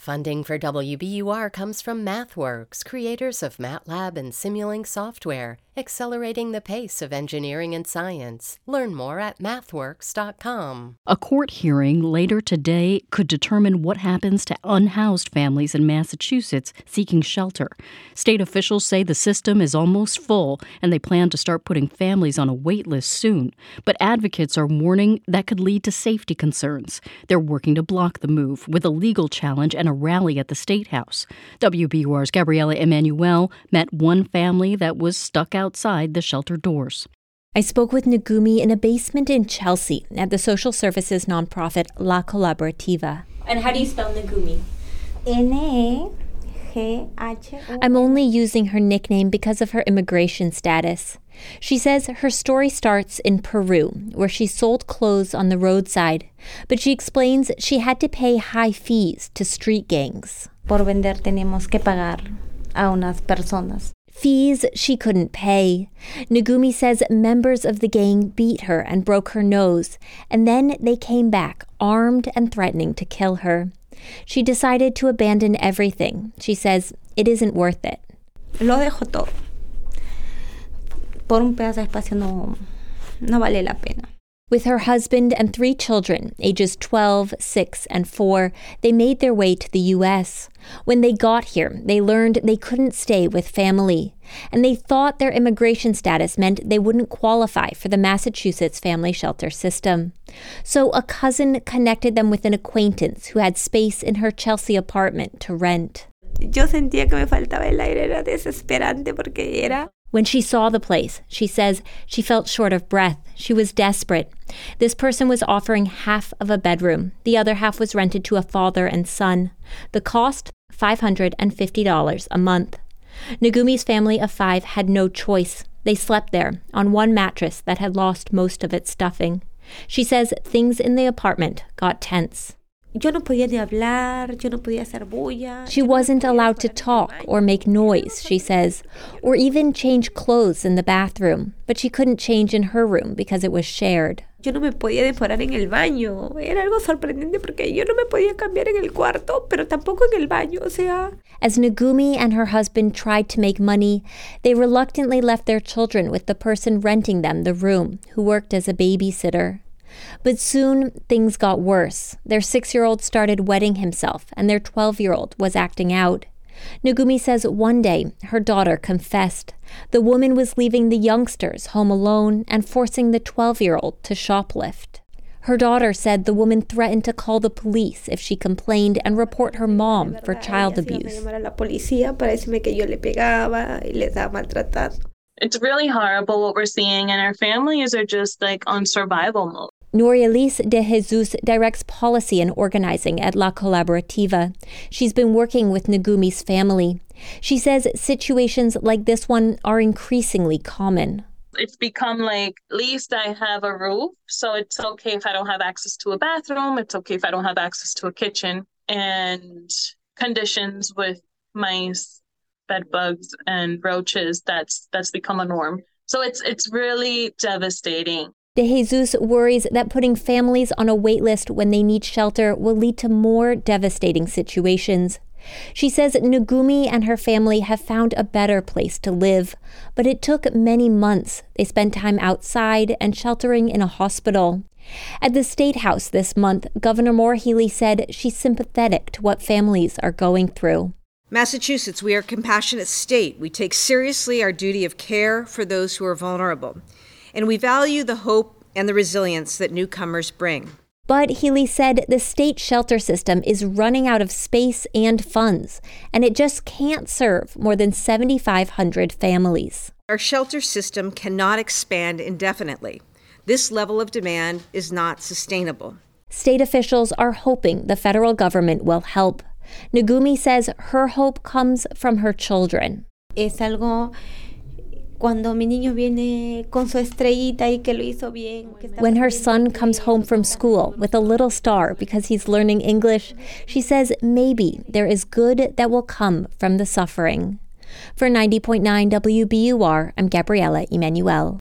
Funding for WBUR comes from MathWorks, creators of MATLAB and Simulink software, accelerating the pace of engineering and science. Learn more at mathworks.com. A court hearing later today could determine what happens to unhoused families in Massachusetts seeking shelter. State officials say the system is almost full, and they plan to start putting families on a wait list soon. But advocates are warning that could lead to safety concerns. They're working to block the move with a legal challenge and a rally at the State House. WBUR's Gabriela Emanuel met one family that was stuck outside the shelter doors. I spoke with Negumi in a basement in Chelsea at the social services nonprofit La Colaborativa. And how do you spell Negumi? N-A-G-H-U. I'm only using her nickname because of her immigration status. She says her story starts in Peru, where she sold clothes on the roadside, but she explains she had to pay high fees to street gangs. Por vender teníamos que pagar a unas personas. Fees she couldn't pay. Negumi says members of the gang beat her and broke her nose, and then they came back, armed and threatening to kill her. She decided to abandon everything. She says it isn't worth it. Lo dejo todo. Por un pedazo de espacio no vale la pena. With her husband and 3 children, ages 12, 6, and 4, they made their way to the U.S. When they got here, they learned they couldn't stay with family, and they thought their immigration status meant they wouldn't qualify for the Massachusetts family shelter system. So a cousin connected them with an acquaintance who had space in her Chelsea apartment to rent. Yo sentía que me faltaba el aire, era desesperante porque era... When she saw the place, she says she felt short of breath. She was desperate. This person was offering half of a bedroom. The other half was rented to a father and son. The cost, $550 a month. Negumi's family of 5 had no choice. They slept there on one mattress that had lost most of its stuffing. She says things in the apartment got tense. Yo no podía ni hablar, yo no podía hacer bulla. She wasn't allowed to talk or make noise, she says, or even change clothes in the bathroom, but she couldn't change in her room because it was shared. Yo no me podía demorar en el baño. Era algo sorprendente porque yo no me podía cambiar en el cuarto, pero tampoco en el baño, o sea. As Negumi and her husband tried to make money, they reluctantly left their children with the person renting them the room, who worked as a babysitter. But soon, things got worse. Their 6-year-old started wetting himself, and their 12-year-old was acting out. Negumi says one day, her daughter confessed. The woman was leaving the youngsters home alone and forcing the 12-year-old to shoplift. Her daughter said the woman threatened to call the police if she complained and report her mom for child abuse. It's really horrible what we're seeing, and our families are just like on survival mode. Norielise de Jesus directs policy and organizing at La Colaborativa. She's been working with Negumi's family. She says situations like this one are increasingly common. It's become like, at least I have a roof, so it's okay if I don't have access to a bathroom. It's okay if I don't have access to a kitchen. And conditions with mice, bed bugs, and roaches, that's become a norm. So it's really devastating. De Jesus worries that putting families on a wait list when they need shelter will lead to more devastating situations. She says Negumi and her family have found a better place to live, but it took many months. They spent time outside and sheltering in a hospital. At the State House this month, Governor Maura Healey said she's sympathetic to what families are going through. Massachusetts, we are a compassionate state. We take seriously our duty of care for those who are vulnerable. And we value the hope and the resilience that newcomers bring. But Healey said the state shelter system is running out of space and funds, and it just can't serve more than 7,500 families. Our shelter system cannot expand indefinitely. This level of demand is not sustainable. State officials are hoping the federal government will help. Negumi says her hope comes from her children. Es algo cuando mi niño viene con su estrellita y que lo hizo bien. When her son comes home from school with a little star because he's learning English, she says maybe there is good that will come from the suffering. For 90.9 WBUR, I'm Gabriela Emanuel.